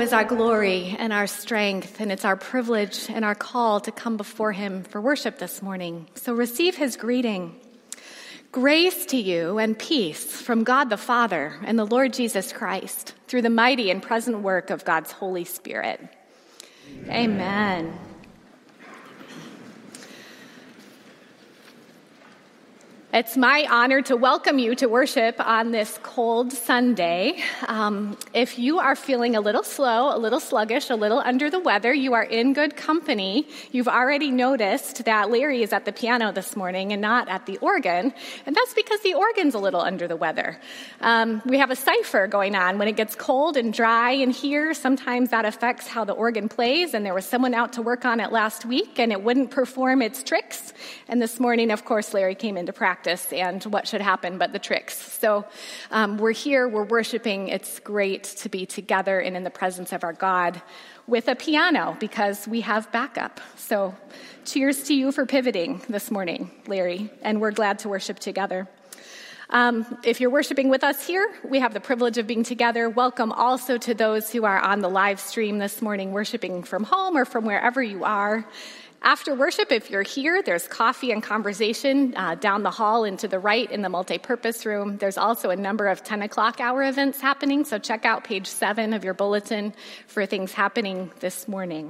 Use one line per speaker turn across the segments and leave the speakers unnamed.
is our glory and our strength, and it's our privilege and our call to come before him for worship this morning. So receive his greeting. Grace to you and peace from God the Father and the Lord Jesus Christ through the mighty and present work of God's Holy Spirit. Amen. It's my honor to welcome you to worship on this cold Sunday. If you are feeling a little slow, a little sluggish, a little under the weather, you are in good company. You've already noticed that Larry is at the piano this morning and not at the organ, and that's because the organ's a little under the weather. We have a cipher going on. When it gets cold and dry in here, sometimes that affects how the organ plays, and there was someone out to work on it last week, and it wouldn't perform its tricks. And this morning, of course, Larry came into practice, and what should happen but the tricks. So we're here, we're worshiping. It's great to be together and in the presence of our God with a piano because we have backup. So cheers to you for pivoting this morning, Larry, and we're glad to worship together. If you're worshiping with us here, we have the privilege of being together. Welcome also to those who are on the live stream this morning, worshiping from home or from wherever you are. After worship, if you're here, there's coffee and conversation down the hall and to the right in the multipurpose room. There's also a number of 10 o'clock hour events happening, so check out page 7 of your bulletin for things happening this morning.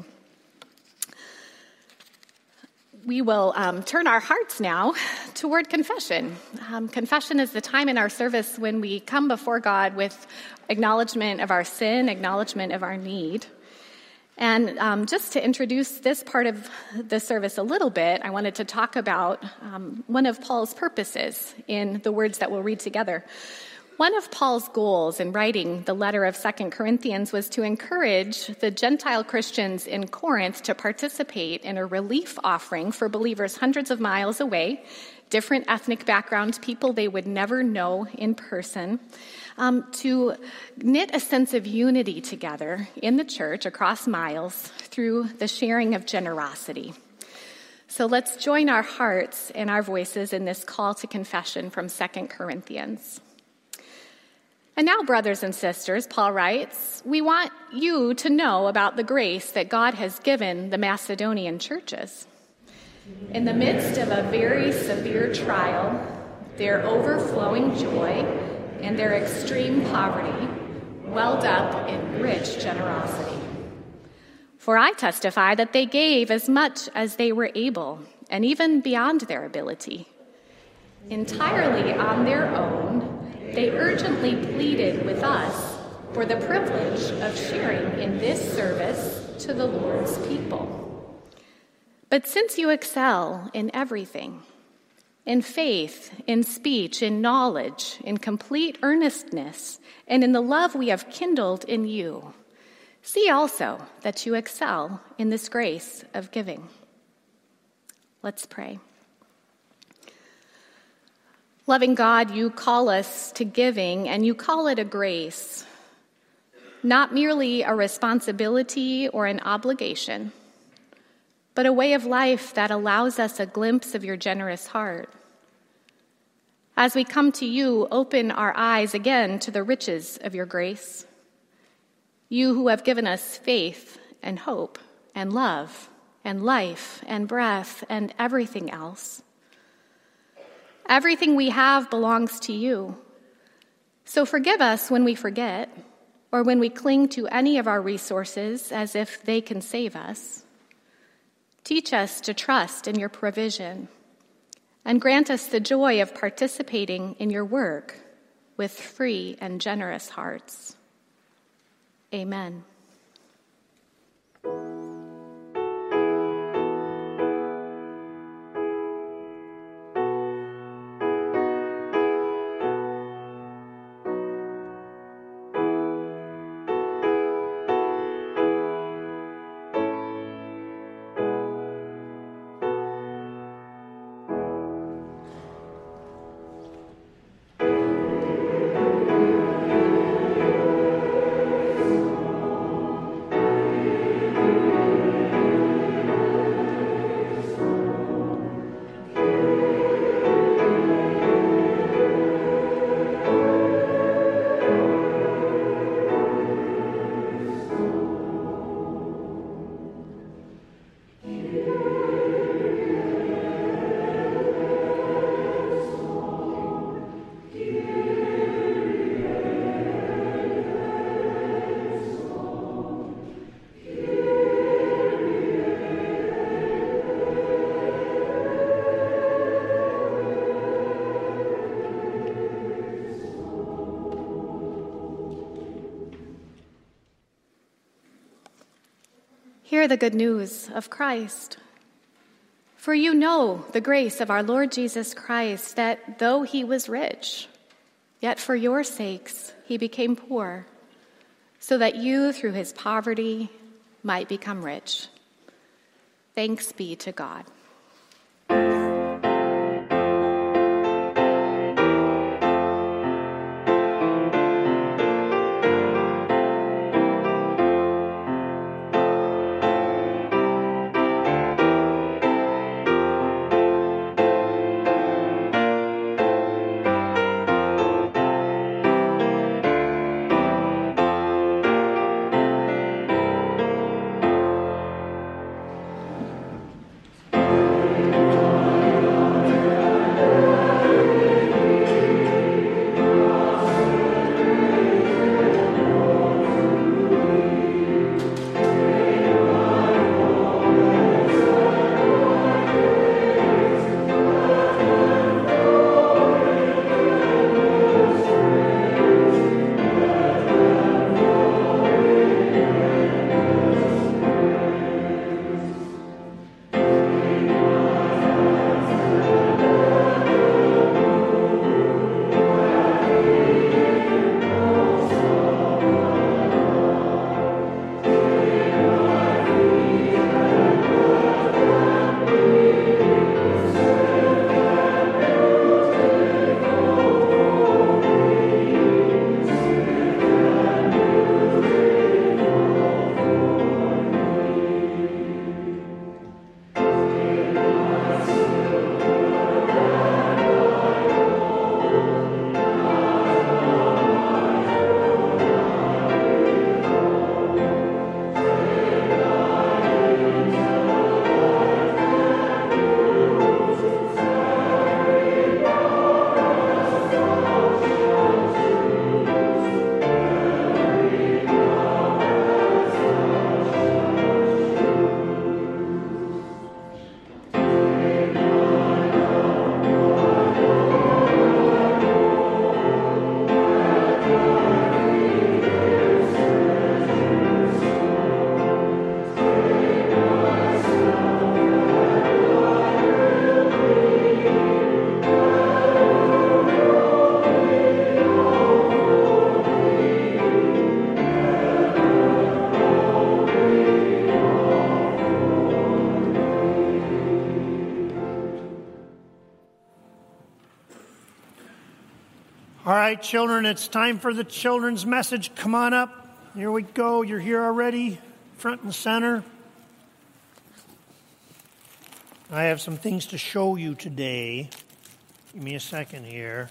We will turn our hearts now toward confession. Confession is the time in our service when we come before God with acknowledgement of our sin, acknowledgement of our need. And just to introduce this part of the service a little bit, I wanted to talk about one of Paul's purposes in the words that we'll read together. One of Paul's goals in writing the letter of 2 Corinthians was to encourage the Gentile Christians in Corinth to participate in a relief offering for believers hundreds of miles away, different ethnic backgrounds, people they would never know in person, to knit a sense of unity together in the church across miles through the sharing of generosity. So let's join our hearts and our voices in this call to confession from 2 Corinthians. And now, brothers and sisters, Paul writes, we want you to know about the grace that God has given the Macedonian churches. In the midst of a very severe trial, their overflowing joy and their extreme poverty welled up in rich generosity. For I testify that they gave as much as they were able, and even beyond their ability. Entirely on their own, they urgently pleaded with us for the privilege of sharing in this service to the Lord's people. But since you excel in everything, in faith, in speech, in knowledge, in complete earnestness, and in the love we have kindled in you, see also that you excel in this grace of giving. Let's pray. Loving God, you call us to giving, and you call it a grace, not merely a responsibility or an obligation, but a way of life that allows us a glimpse of your generous heart. As we come to you, open our eyes again to the riches of your grace. You who have given us faith and hope and love and life and breath and everything else. Everything we have belongs to you. So forgive us when we forget or when we cling to any of our resources as if they can save us. Teach us to trust in your provision and grant us the joy of participating in your work with free and generous hearts. Amen. Hear the good news of Christ. For you know the grace of our Lord Jesus Christ, that though he was rich, yet for your sakes he became poor, so that you through his poverty might become rich. Thanks be to God.
All right, children, it's time for the children's message. Come on up. Here we go. You're here already, front and center. I have some things to show you today. Give me a second here.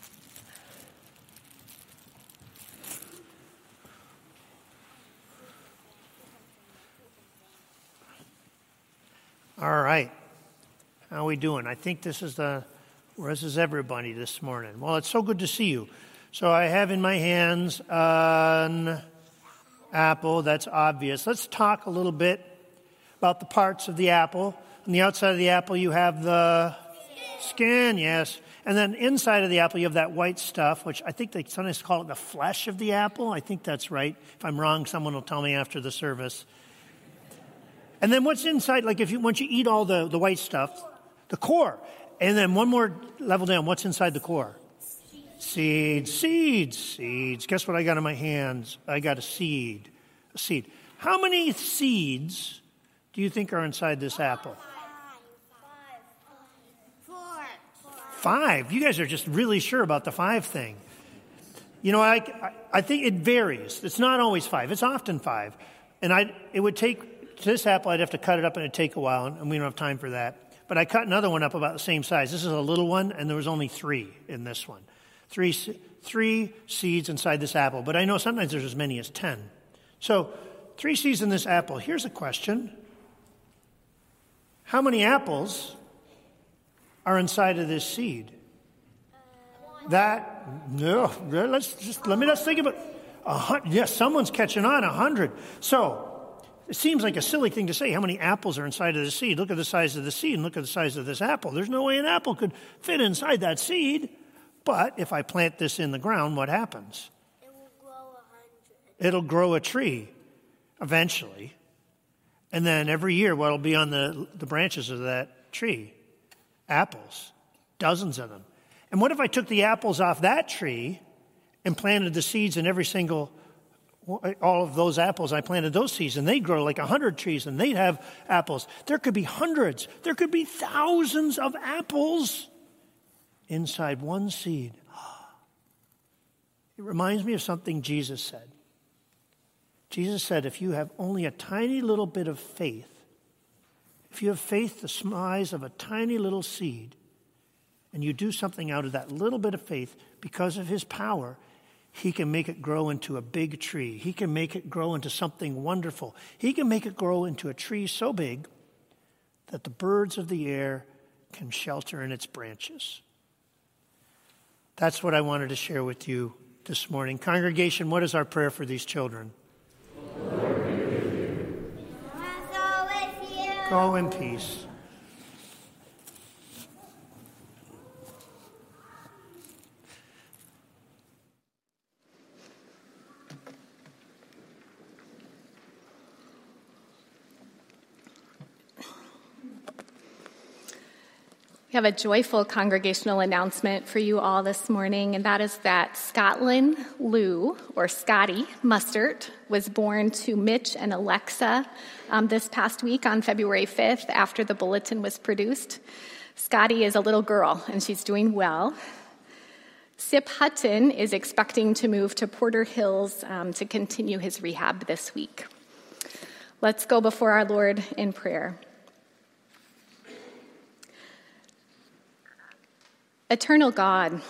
All right. How are we doing? I think this is everybody this morning. Well, it's so good to see you. So I have in my hands an apple. That's obvious. Let's talk a little bit about the parts of the apple. On the outside of the apple, you have the skin, yes. And then inside of the apple, you have that white stuff, which I think they sometimes call it the flesh of the apple. I think that's right. If I'm wrong, someone will tell me after the service. And then what's inside, like once you eat all the white stuff, the core. And then one more level down, what's inside the core? Seeds. Guess what I got in my hands? I got a seed. How many seeds do you think are inside this apple? 5. You guys are just really sure about the 5 thing. You know, I think it varies. It's not always 5. It's often 5. And it would take, this apple, I'd have to cut it up and it'd take a while, and we don't have time for that. But I cut another one up about the same size. This is a little one, and there was only 3 in this one. 3 seeds inside this apple. But I know sometimes there's as many as 10. So 3 seeds in this apple. Here's a question. How many apples are inside of this seed? Let me just think about it. Yes, someone's catching on. 100. So it seems like a silly thing to say. How many apples are inside of the seed? Look at the size of the seed and look at the size of this apple. There's no way an apple could fit inside that seed. But if I plant this in the ground, what happens?
It will grow 100.
It'll grow a tree eventually. And then every year, what will be on the branches of that tree? Apples, dozens of them. And what if I took the apples off that tree and planted the seeds in all of those apples? I planted those seeds, and they'd grow like 100 trees, and they'd have apples. There could be hundreds. There could be thousands of apples inside one seed. It reminds me of something Jesus said. Jesus said, if you have only a tiny little bit of faith, if you have faith the size of a tiny little seed, and you do something out of that little bit of faith, because of his power, he can make it grow into a big tree. He can make it grow into something wonderful. He can make it grow into a tree so big that the birds of the air can shelter in its branches. That's what I wanted to share with you this morning. Congregation, what is our prayer for these children?
Lord be with you. Also with you.
Go in peace.
We have a joyful congregational announcement for you all this morning, and that is that Scotland Lou, or Scotty Mustert, was born to Mitch and Alexa this past week on February 5th after the bulletin was produced. Scotty is a little girl, and she's doing well. Sip Hutton is expecting to move to Porter Hills to continue his rehab this week. Let's go before our Lord in prayer. Eternal God,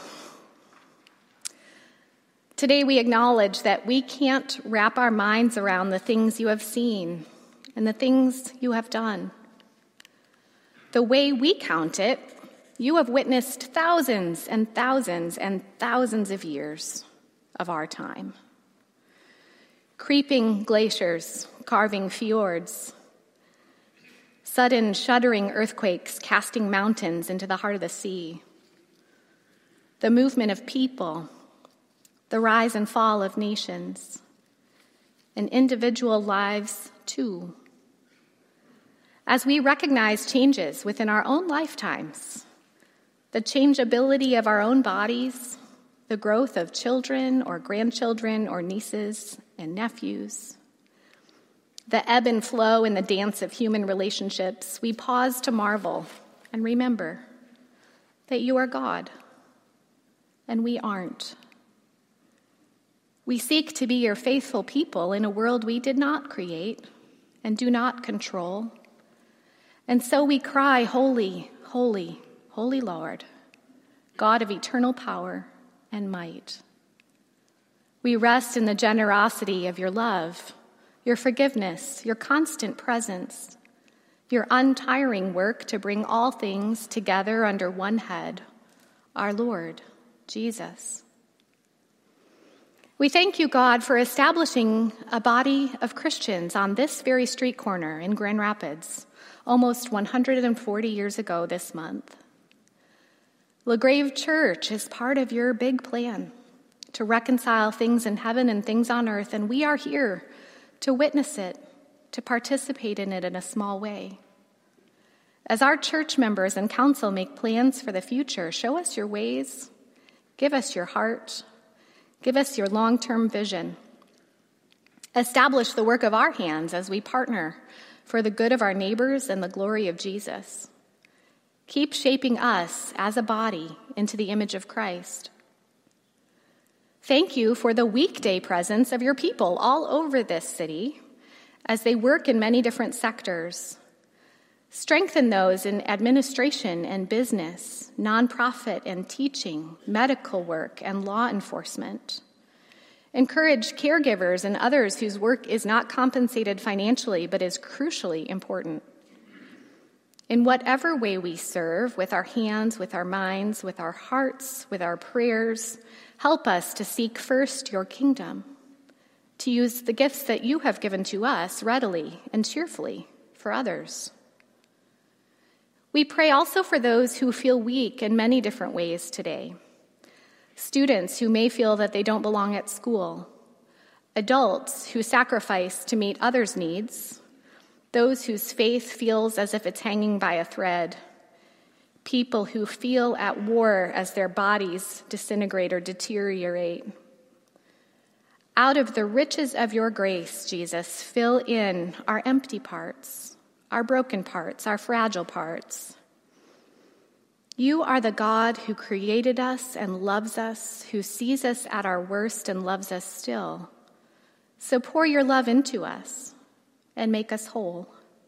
today we acknowledge that we can't wrap our minds around the things you have seen and the things you have done. The way we count it, you have witnessed thousands and thousands and thousands of years of our time. Creeping glaciers, carving fjords, sudden shuddering earthquakes casting mountains into the heart of the sea, the movement of people, the rise and fall of nations, and individual lives too. As we recognize changes within our own lifetimes, the changeability of our own bodies, the growth of children or grandchildren or nieces and nephews, the ebb and flow in the dance of human relationships, we pause to marvel and remember that you are God. And we aren't. We seek to be your faithful people in a world we did not create and do not control. And so we cry, holy, holy, holy Lord, God of eternal power and might. We rest in the generosity of your love, your forgiveness, your constant presence, your untiring work to bring all things together under one head, our Lord Jesus. We thank you, God, for establishing a body of Christians on this very street corner in Grand Rapids almost 140 years ago this month. LaGrave Church is part of your big plan to reconcile things in heaven and things on earth, and we are here to witness it, to participate in it in a small way. As our church members and council make plans for the future, show us your ways. Give us your heart. Give us your long-term vision. Establish the work of our hands as we partner for the good of our neighbors and the glory of Jesus. Keep shaping us as a body into the image of Christ. Thank you for the weekday presence of your people all over this city as they work in many different sectors. Strengthen those in administration and business, nonprofit and teaching, medical work and law enforcement. Encourage caregivers and others whose work is not compensated financially but is crucially important. In whatever way we serve, with our hands, with our minds, with our hearts, with our prayers, help us to seek first your kingdom, to use the gifts that you have given to us readily and cheerfully for others. We pray also for those who feel weak in many different ways today. Students who may feel that they don't belong at school, adults who sacrifice to meet others' needs, those whose faith feels as if it's hanging by a thread, people who feel at war as their bodies disintegrate or deteriorate. Out of the riches of your grace, Jesus, fill in our empty parts, our broken parts, our fragile parts. You are the God who created us and loves us, who sees us at our worst and loves us still. So pour your love into us and make us whole.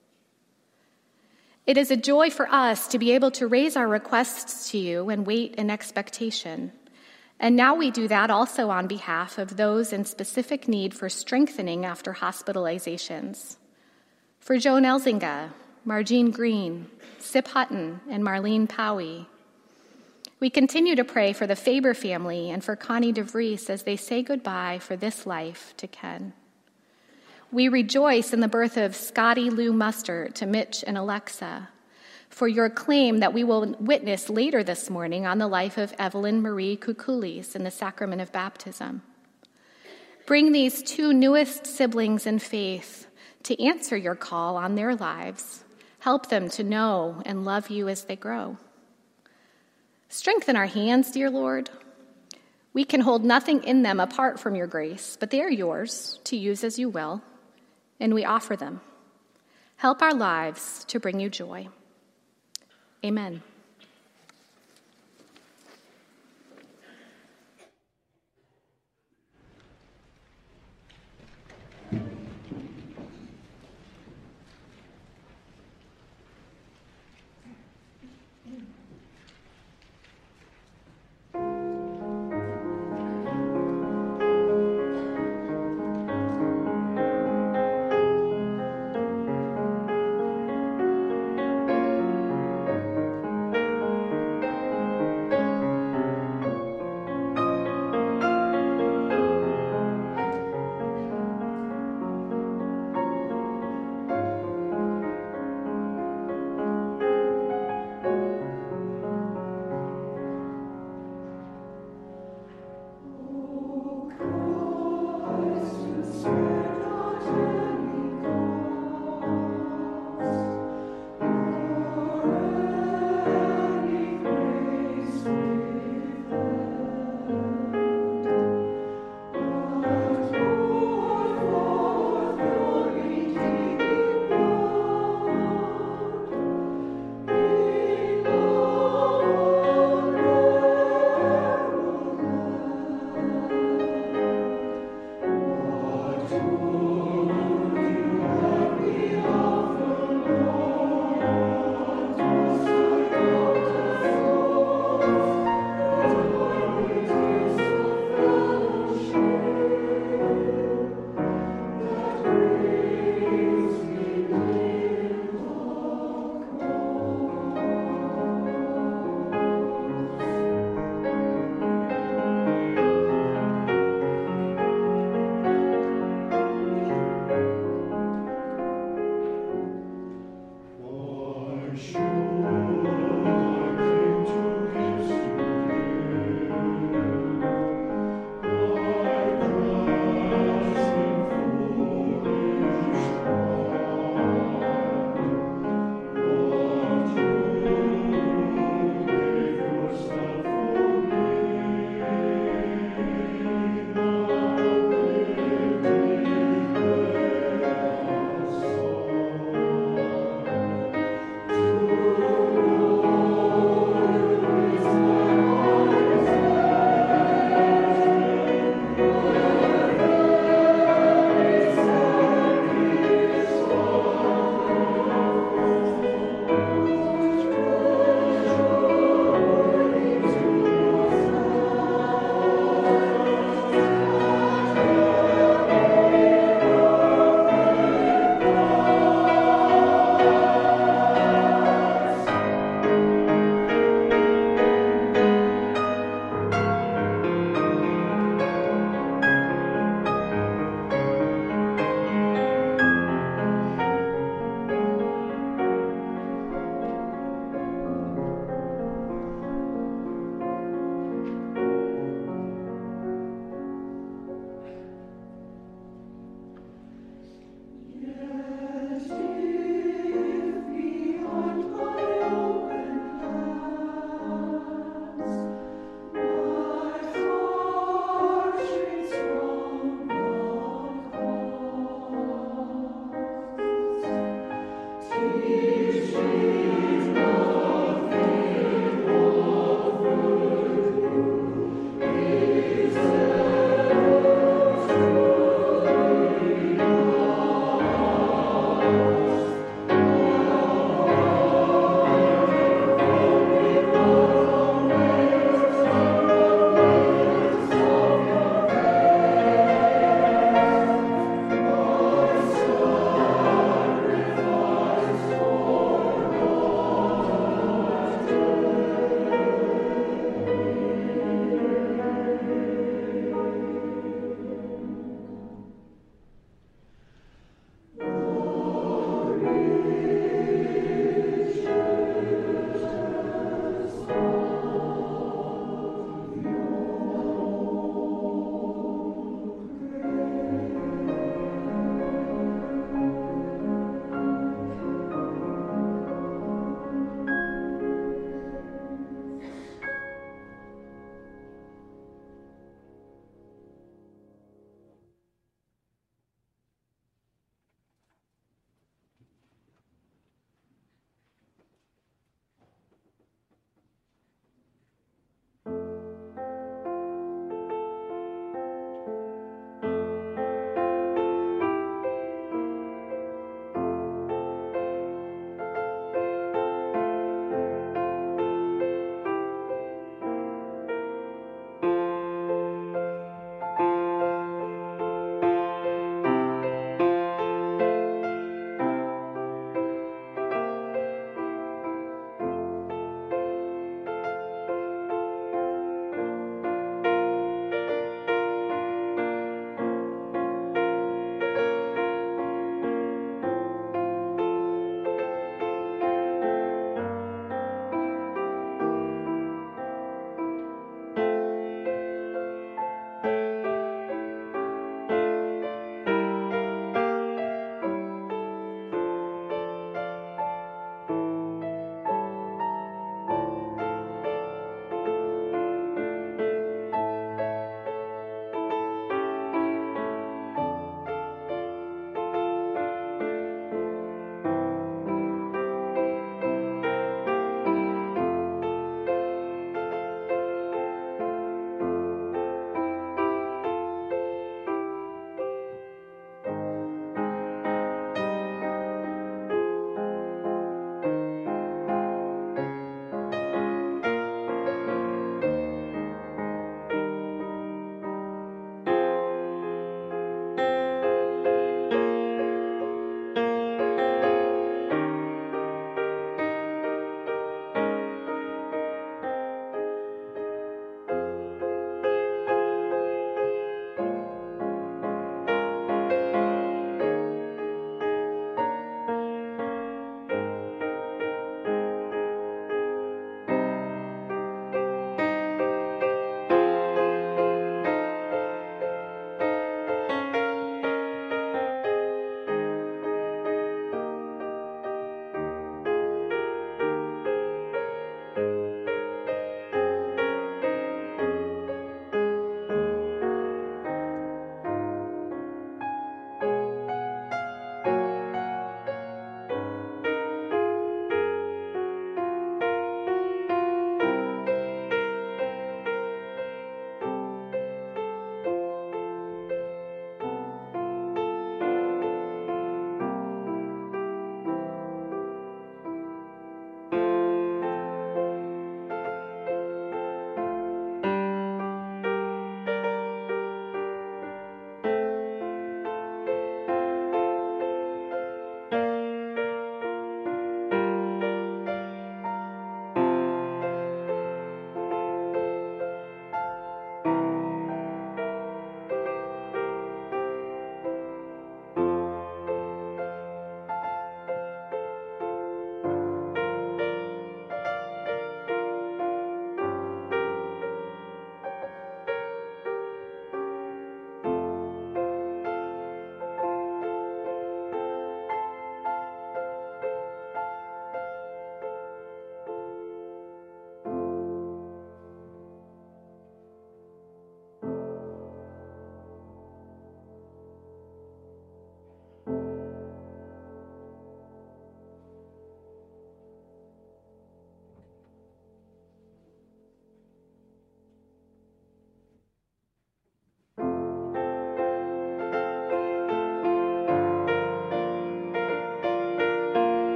It is a joy for us to be able to raise our requests to you and wait in expectation. And now we do that also on behalf of those in specific need for strengthening after hospitalizations. For Joan Elzinga, Margene Green, Sip Hutton, and Marlene Powie. We continue to pray for the Faber family and for Connie DeVries as they say goodbye for this life to Ken. We rejoice in the birth of Scotty Lou Mustard to Mitch and Alexa, for your claim that we will witness later this morning on the life of Evelyn Marie Kukulis in the sacrament of baptism. Bring these two newest siblings in faith to answer your call on their lives. Help them to know and love you as they grow. Strengthen our hands, dear Lord. We can hold nothing in them apart from your grace, but they are yours to use as you will, and we offer them. Help our lives to bring you joy. Amen.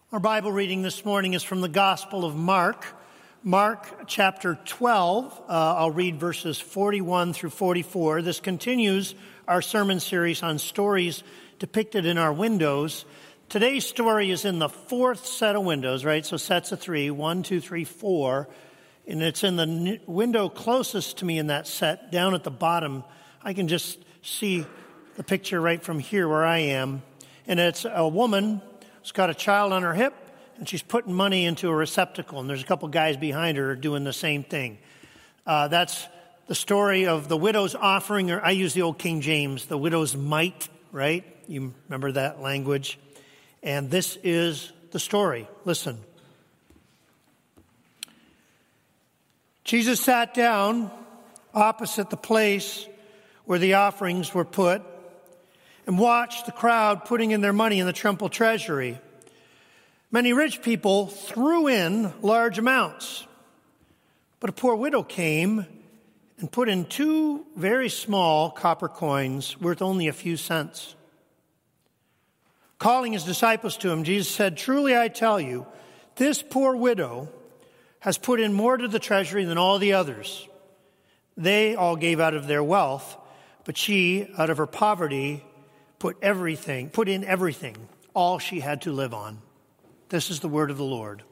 Our Bible reading this morning is from the Gospel of Mark. Mark chapter 12, I'll read verses 41 through 44. This continues our sermon series on stories depicted in our windows. Today's story is in the fourth set of windows, right? So sets of three, 1, 2, 3, 4. And it's in the window closest to me in that set, down at the bottom. I can just see the picture right from here where I am. And it's a woman who's got a child on her hip, and she's putting money into a receptacle, and there's a couple guys behind her doing the same thing. That's the story of the widow's offering, or I use the old King James, the widow's mite, right? You remember that language? And this is the story. Listen. Jesus sat down opposite the place where the offerings were put and watched the crowd putting in their money in the temple treasury. Many rich people threw in large amounts, but a poor widow came and put in 2 very small copper coins worth only a few cents. Calling his disciples to him, Jesus said, "Truly I tell you, this poor widow has put in more to the treasury than all the others. They all gave out of their wealth, but she, out of her poverty, put in everything, all she had to live on." This is the word of the Lord.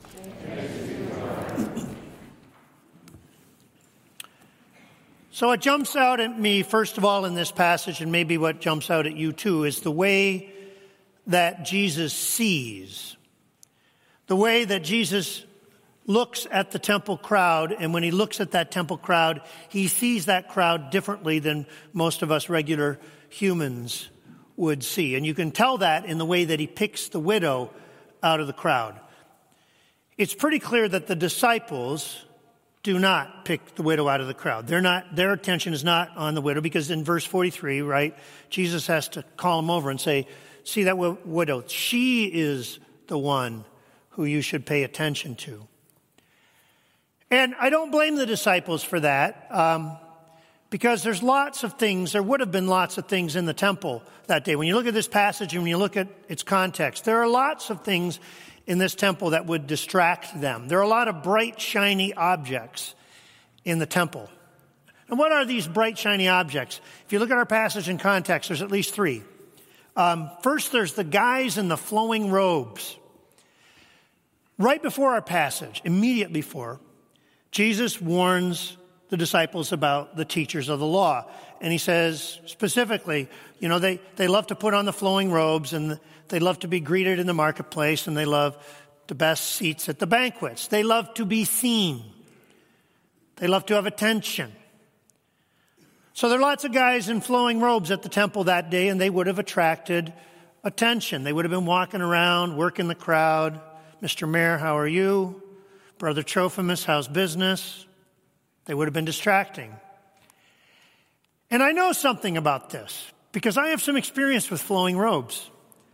So what jumps out at me, first of all, in this passage, and maybe what jumps out at you too, is the way that Jesus sees. The way that Jesus looks at the temple crowd, and when he looks at that temple crowd, he sees that crowd differently than most of us regular humans would see. And you can tell that in the way that he picks the widow out of the crowd. It's pretty clear that the disciples do not pick the widow out of the crowd. Their attention is not on the widow, because in verse 43, right, Jesus has to call them over and say, "See that widow, she is the one who you should pay attention to." And I don't blame the disciples for that, because there would have been lots of things in the temple that day. When you look at this passage and when you look at its context, there are lots of things in this temple that would distract them. There are a lot of bright, shiny objects in the temple. And what are these bright, shiny objects? If you look at our passage in context, there's at least 3. First, there's the guys in the flowing robes. Right before our passage, immediate before, Jesus warns the disciples about the teachers of the law. And he says specifically, they love to put on the flowing robes, and they love to be greeted in the marketplace, and they love the best seats at the banquets. They love to be seen. They love to have attention. So there are lots of guys in flowing robes at the temple that day, and they would have attracted attention. They would have been walking around, working the crowd. "Mr. Mayor, how are you? Brother Trophimus, how's business?" They would have been distracting. And I know something about this, because I have some experience with flowing robes.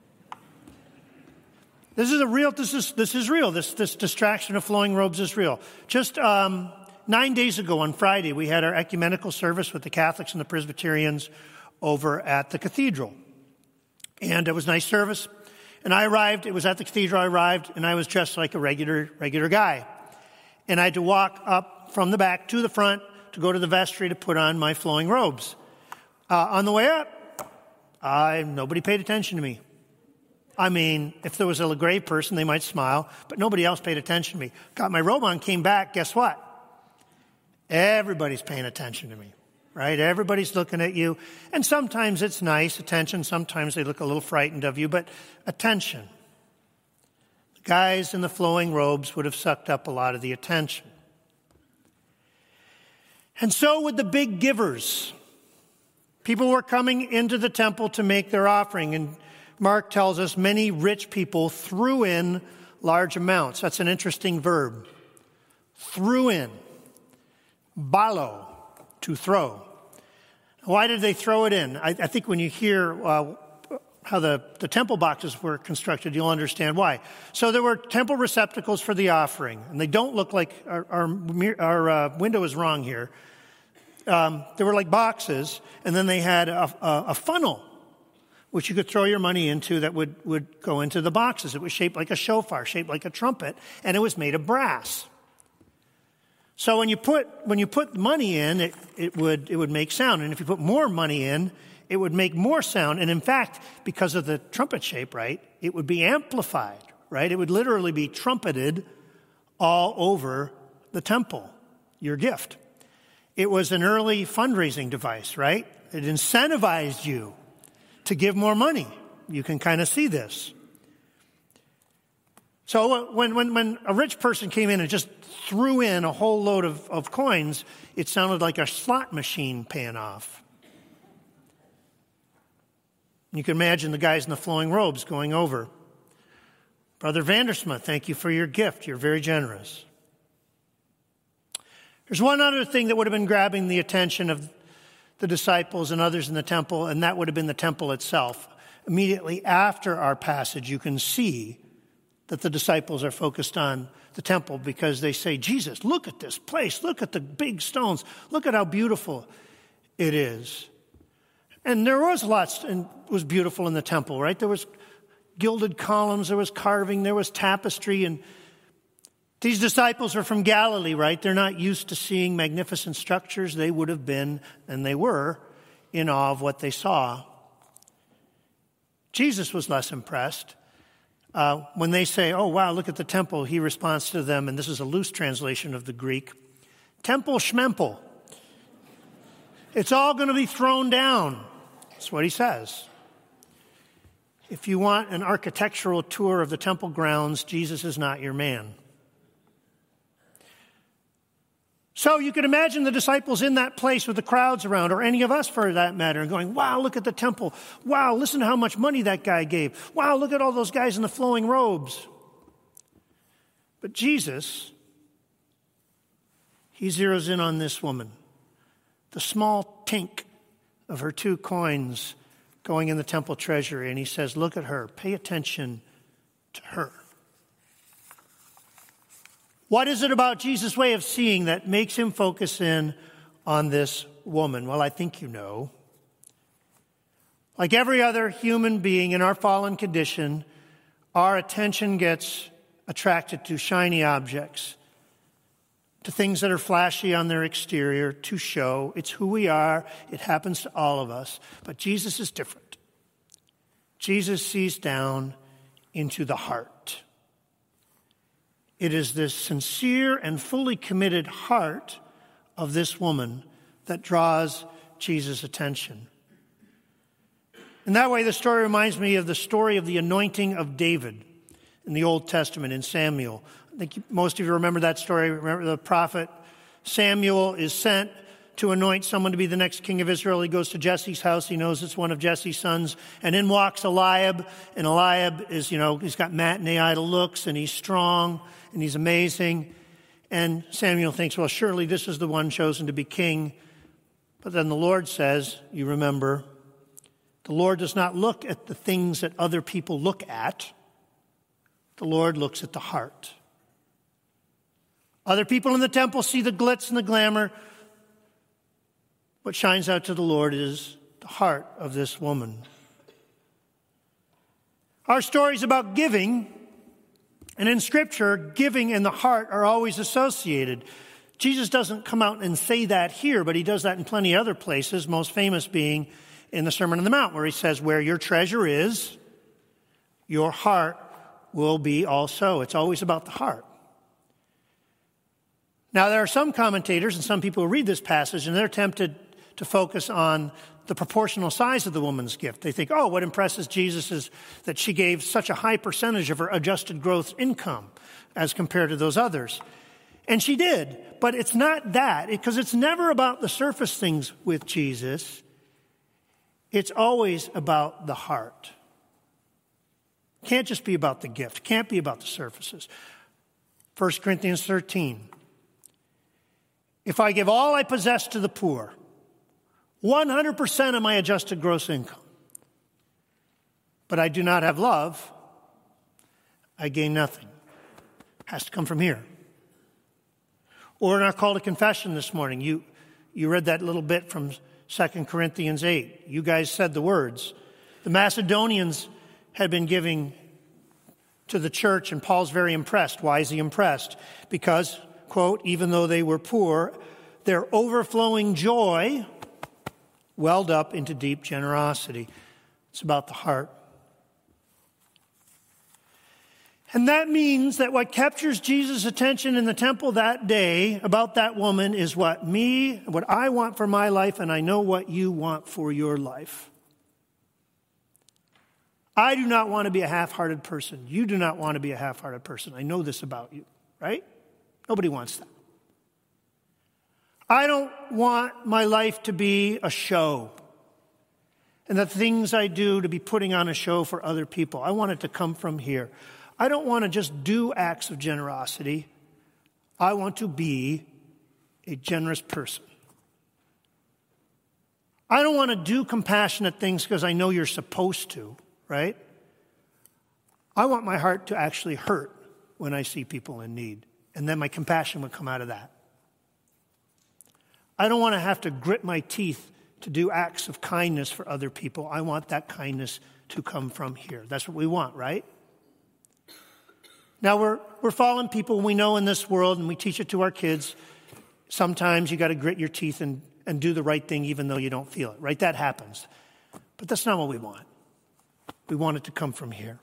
This is real. This distraction of flowing robes is real. Just 9 days ago on Friday, we had our ecumenical service with the Catholics and the Presbyterians over at the cathedral. And it was a nice service. And I arrived, it was at the cathedral, I arrived, and I was dressed like a regular guy. And I had to walk up from the back to the front to go to the vestry to put on my flowing robes. On the way up, nobody paid attention to me. I mean, if there was a grave person, they might smile, but nobody else paid attention to me. Got my robe on, came back, guess what? Everybody's paying attention to me, right? Everybody's looking at you. And sometimes it's nice attention. Sometimes they look a little frightened of you, but attention. The guys in the flowing robes would have sucked up a lot of the attention. And so would the big givers. People were coming into the temple to make their offering, and Mark tells us many rich people threw in large amounts. That's an interesting verb. Threw in. Balo, to throw. Why did they throw it in? I think when you hear how the temple boxes were constructed, you'll understand why. So there were temple receptacles for the offering, and they don't look like our window is wrong here. They were like boxes, and then they had a funnel which you could throw your money into that would go into the boxes. It was shaped like a shofar, shaped like a trumpet, and it was made of brass. So when you put money in, it would make sound. And if you put more money in, it would make more sound. And in fact, because of the trumpet shape, right, it would be amplified, right? It would literally be trumpeted all over the temple, your gift. It was an early fundraising device, right? It incentivized you to give more money. You can kind of see this. So when a rich person came in and just threw in a whole load of coins, it sounded like a slot machine paying off. You can imagine the guys in the flowing robes going over. Brother Vandersmith, thank you for your gift. You're very generous. There's one other thing that would have been grabbing the attention of the disciples and others in the temple, and that would have been the temple itself. Immediately after our passage, you can see that the disciples are focused on the temple because they say, Jesus, look at this place. Look at the big stones. Look at how beautiful it is. And there was lots, and it was beautiful in the temple, right? There was gilded columns, there was carving, there was tapestry, and these disciples are from Galilee, right? They're not used to seeing magnificent structures. They would have been, and they were, in awe of what they saw. Jesus was less impressed. When they say, oh, wow, look at the temple, he responds to them, and this is a loose translation of the Greek, temple schmemple. It's all going to be thrown down. That's what he says. If you want an architectural tour of the temple grounds, Jesus is not your man. So you can imagine the disciples in that place with the crowds around, or any of us for that matter, and going, wow, look at the temple. Wow, listen to how much money that guy gave. Wow, look at all those guys in the flowing robes. But Jesus, he zeroes in on this woman. The small tink of her 2 coins going in the temple treasury, and he says, look at her. Pay attention to her. What is it about Jesus' way of seeing that makes him focus in on this woman? Well, I think you know. Like every other human being in our fallen condition, our attention gets attracted to shiny objects, to things that are flashy on their exterior, to show. It's who we are. It happens to all of us. But Jesus is different. Jesus sees down into the heart. It is this sincere and fully committed heart of this woman that draws Jesus' attention. In that way, the story reminds me of the story of the anointing of David in the Old Testament in Samuel. I think most of you remember that story. Remember the prophet Samuel is sent to anoint someone to be the next king of Israel. He goes to Jesse's house. He knows it's one of Jesse's sons. And in walks Eliab. And Eliab is, he's got matinee idol looks, and he's strong, and he's amazing. And Samuel thinks, well, surely this is the one chosen to be king. But then the Lord says, you remember, the Lord does not look at the things that other people look at. The Lord looks at the heart. Other people in the temple see the glitz and the glamour. What shines out to the Lord is the heart of this woman. Our stories about giving, and in Scripture, giving and the heart are always associated. Jesus doesn't come out and say that here, but he does that in plenty of other places, most famous being in the Sermon on the Mount, where he says, where your treasure is, your heart will be also. It's always about the heart. Now, there are some commentators and some people who read this passage, and they're tempted to focus on the proportional size of the woman's gift. They think, oh, what impresses Jesus is that she gave such a high percentage of her adjusted gross income as compared to those others. And she did, but it's not that, because it's never about the surface things with Jesus. It's always about the heart. Can't just be about the gift. Can't be about the surfaces. 1 Corinthians 13. If I give all I possess to the poor, 100% of my adjusted gross income, but I do not have love, I gain nothing. Has to come from here. Or in our call to confession this morning, you read that little bit from 2 Corinthians 8. You guys said the words. The Macedonians had been giving to the church, and Paul's very impressed. Why is he impressed? Because, quote, even though they were poor, their overflowing joy welled up into deep generosity. It's about the heart. And that means that what captures Jesus' attention in the temple that day about that woman is what I want for my life, and I know what you want for your life. I do not want to be a half-hearted person. You do not want to be a half-hearted person. I know this about you, right? Nobody wants that. I don't want my life to be a show, and the things I do to be putting on a show for other people. I want it to come from here. I don't want to just do acts of generosity. I want to be a generous person. I don't want to do compassionate things because I know you're supposed to, right? I want my heart to actually hurt when I see people in need, and then my compassion would come out of that. I don't want to have to grit my teeth to do acts of kindness for other people. I want that kindness to come from here. That's what we want, right? Now, we're fallen people. We know in this world, and we teach it to our kids, sometimes you got to grit your teeth and do the right thing even though you don't feel it, right? That happens. But that's not what we want. We want it to come from here.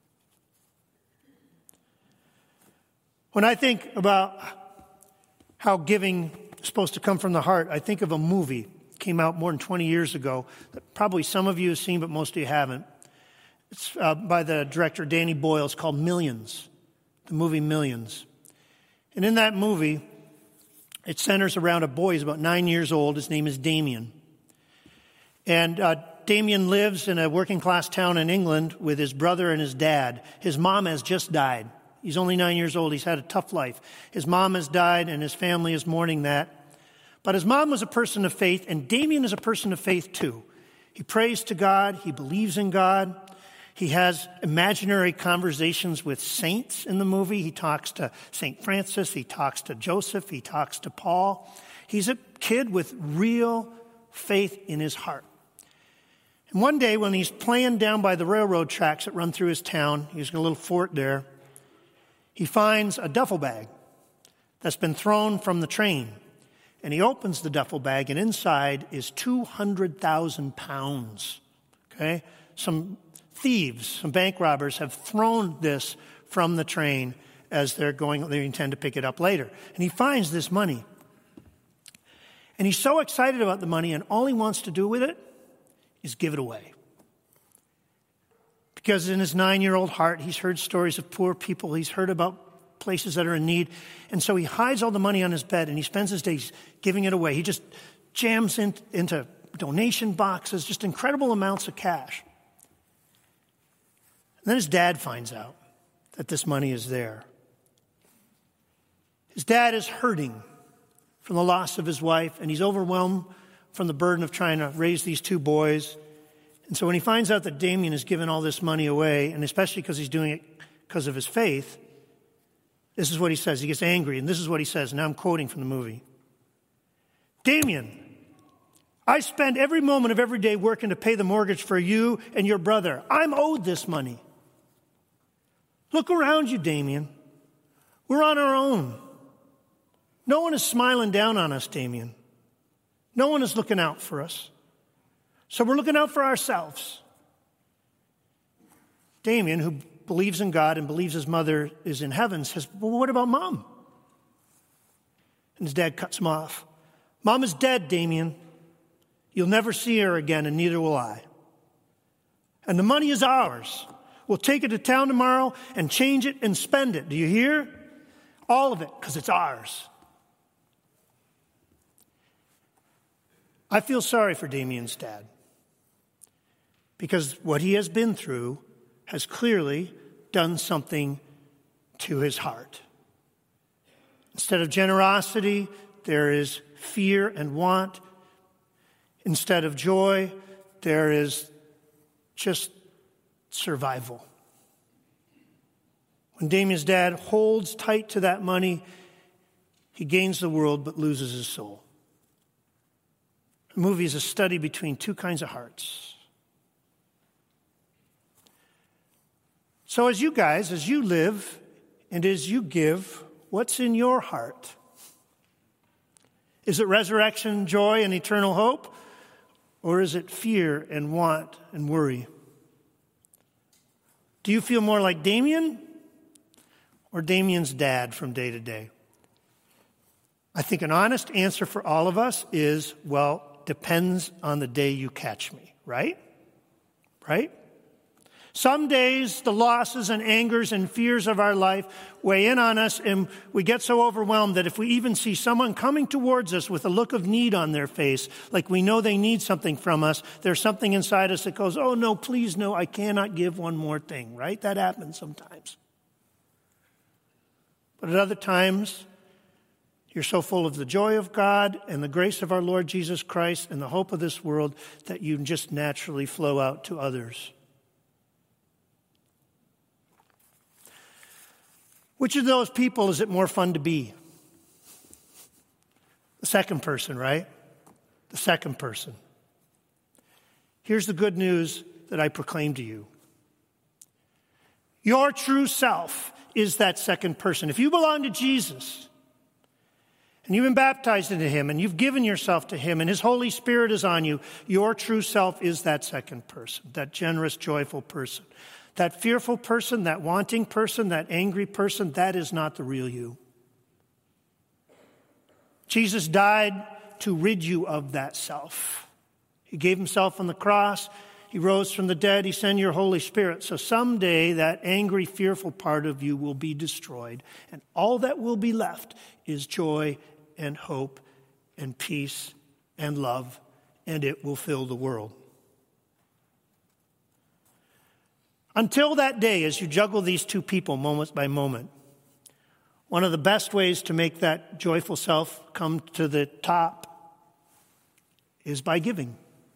When I think about how giving is supposed to come from the heart, I think of a movie. It came out more than 20 years ago that probably some of you have seen, but most of you haven't. It's by the director Danny Boyle. It's called Millions. The movie Millions. And in that movie, it centers around a boy who's about 9 years old. His name is Damien. And Damien lives in a working class town in England with his brother and his dad. His mom has just died. He's only 9 years old. He's had a tough life. His mom has died and his family is mourning that. But his mom was a person of faith, and Damien is a person of faith too. He prays to God. He believes in God. He has imaginary conversations with saints in the movie. He talks to St. Francis. He talks to Joseph. He talks to Paul. He's a kid with real faith in his heart. And one day when he's playing down by the railroad tracks that run through his town, he's got a little fort there, he finds a duffel bag that's been thrown from the train. And he opens the duffel bag, and inside is 200,000 pounds. Okay? Some thieves, some bank robbers have thrown this from the train as they intend to pick it up later. And he finds this money. And he's so excited about the money, and all he wants to do with it is give it away. Because in his 9-year-old heart, he's heard stories of poor people. He's heard about places that are in need. And so he hides all the money on his bed, and he spends his days giving it away. He just jams into donation boxes, just incredible amounts of cash. And then his dad finds out that this money is there. His dad is hurting from the loss of his wife, and he's overwhelmed from the burden of trying to raise these two boys. And so when he finds out that Damien has given all this money away, and especially because he's doing it because of his faith, this is what he says. He gets angry, and this is what he says. Now I'm quoting from the movie. Damien, I spend every moment of every day working to pay the mortgage for you and your brother. I'm owed this money. Look around you, Damien. We're on our own. No one is smiling down on us, Damien. No one is looking out for us. So we're looking out for ourselves. Damien, who believes in God and believes his mother is in heaven, says, well, what about Mom? And his dad cuts him off. Mom is dead, Damien. You'll never see her again, and neither will I. And the money is ours. We'll take it to town tomorrow and change it and spend it. Do you hear? All of it, because it's ours. I feel sorry for Damien's dad, because what he has been through has clearly done something to his heart. Instead of generosity, there is fear and want. Instead of joy, there is just survival. When Damien's dad holds tight to that money, he gains the world but loses his soul. The movie is a study between two kinds of hearts. So as you live and as you give, what's in your heart? Is it resurrection, joy, and eternal hope? Or is it fear and want and worry? Do you feel more like Damien or Damien's dad from day to day? I think an honest answer for all of us is, well, depends on the day you catch me, right? Right? Some days the losses and angers and fears of our life weigh in on us, and we get so overwhelmed that if we even see someone coming towards us with a look of need on their face, like we know they need something from us, there's something inside us that goes, oh no, please no, I cannot give one more thing, right? That happens sometimes. But at other times, you're so full of the joy of God and the grace of our Lord Jesus Christ and the hope of this world that you just naturally flow out to others. Which of those people is it more fun to be? The second person, right? The second person. Here's the good news that I proclaim to you. Your true self is that second person. If you belong to Jesus, and you've been baptized into him, and you've given yourself to him, and his Holy Spirit is on you, your true self is that second person, that generous, joyful person. That fearful person, that wanting person, that angry person, that is not the real you. Jesus died to rid you of that self. He gave himself on the cross. He rose from the dead. He sent your Holy Spirit. So someday that angry, fearful part of you will be destroyed. And all that will be left is joy and hope and peace and love. And it will fill the world. Until that day, as you juggle these two people moment by moment, one of the best ways to make that joyful self come to the top is by giving.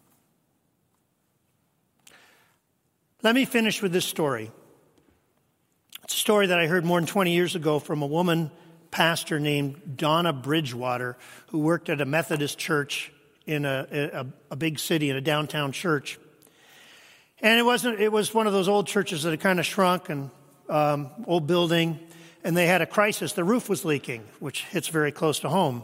Let me finish with this story. It's a story that I heard more than 20 years ago from a woman pastor named Donna Bridgewater, who worked at a Methodist church in a big city, in a downtown church. And it was one of those old churches that had kind of shrunk, and old building, and they had a crisis. The roof was leaking, which hits very close to home.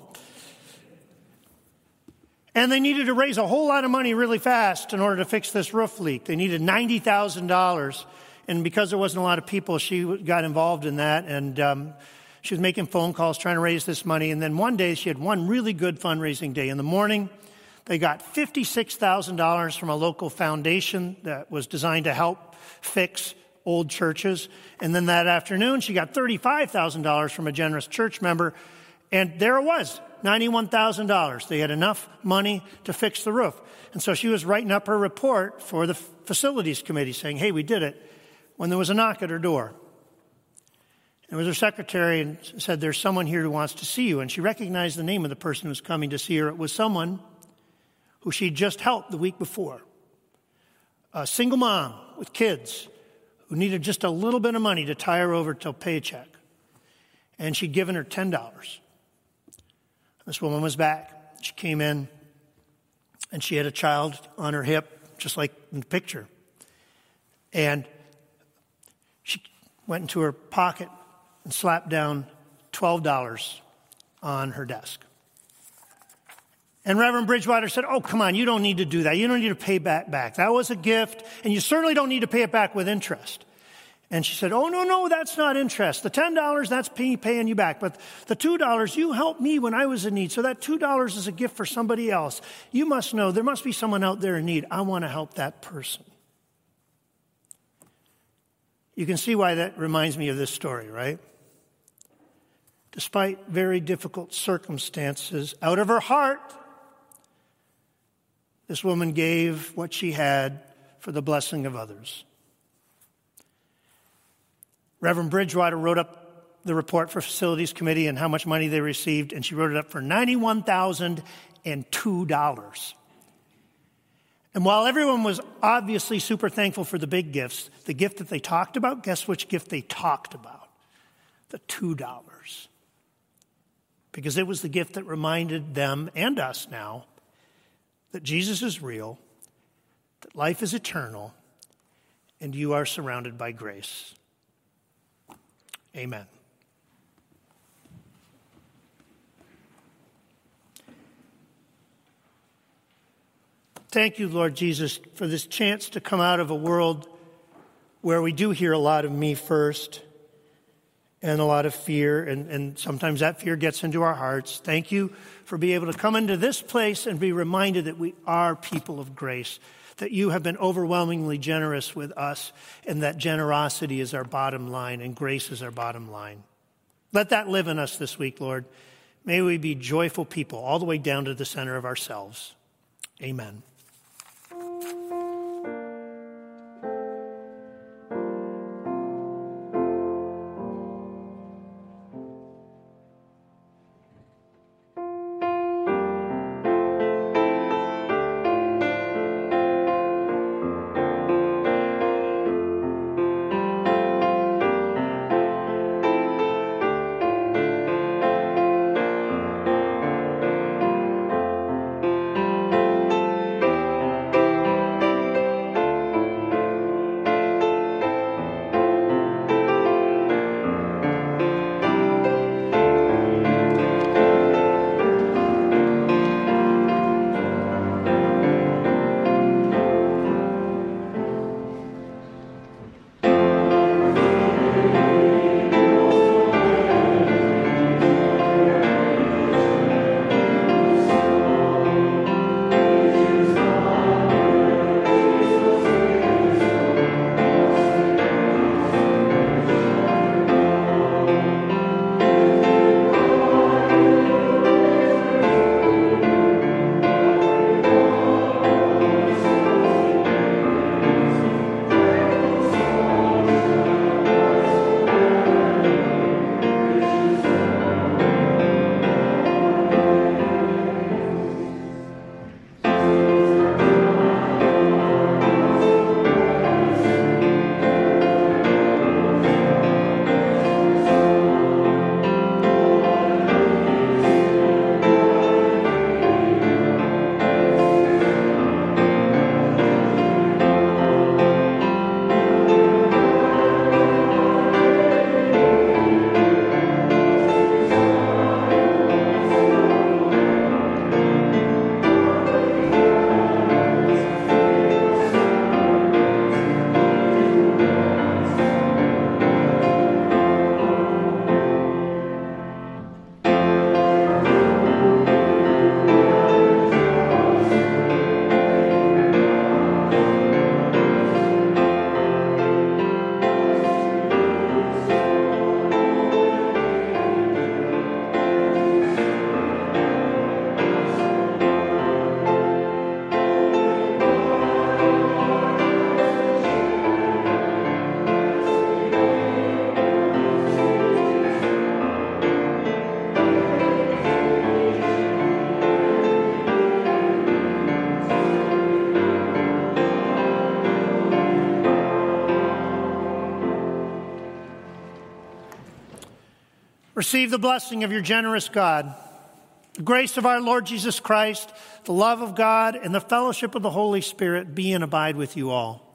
And they needed to raise a whole lot of money really fast in order to fix this roof leak. They needed $90,000, and because there wasn't a lot of people, she got involved in that, and she was making phone calls trying to raise this money. And then one day, she had one really good fundraising day. In the morning, they got $56,000 from a local foundation that was designed to help fix old churches. And then that afternoon, she got $35,000 from a generous church member. And there it was, $91,000. They had enough money to fix the roof. And so she was writing up her report for the facilities committee saying, hey, we did it, when there was a knock at her door. It was her secretary and said, there's someone here who wants to see you. And she recognized the name of the person who was coming to see her. It was someone who she'd just helped the week before. A single mom with kids who needed just a little bit of money to tie her over till paycheck. And she'd given her $10. This woman was back. She came in, and she had a child on her hip, just like in the picture. And she went into her pocket and slapped down $12 on her desk. And Reverend Bridgewater said, oh, come on, you don't need to do that. You don't need to pay back. That was a gift, and you certainly don't need to pay it back with interest. And she said, oh, no, that's not interest. The $10, that's paying you back. But the $2, you helped me when I was in need. So that $2 is a gift for somebody else. You must know there must be someone out there in need. I want to help that person. You can see why that reminds me of this story, right? Despite very difficult circumstances, out of her heart, this woman gave what she had for the blessing of others. Reverend Bridgewater wrote up the report for Facilities Committee and how much money they received, and she wrote it up for $91,002. And while everyone was obviously super thankful for the big gifts, the gift that they talked about, guess which gift they talked about? The $2. Because it was the gift that reminded them and us now that Jesus is real, that life is eternal, and you are surrounded by grace. Amen. Thank you, Lord Jesus, for this chance to come out of a world where we do hear a lot of me first and a lot of fear, and sometimes that fear gets into our hearts. Thank you for being able to come into this place and be reminded that we are people of grace, that you have been overwhelmingly generous with us, and that generosity is our bottom line and grace is our bottom line. Let that live in us this week, Lord. May we be joyful people all the way down to the center of ourselves. Amen. Receive the blessing of your generous God. The grace of our Lord Jesus Christ, the love of God, and the fellowship of the Holy Spirit be and abide with you all.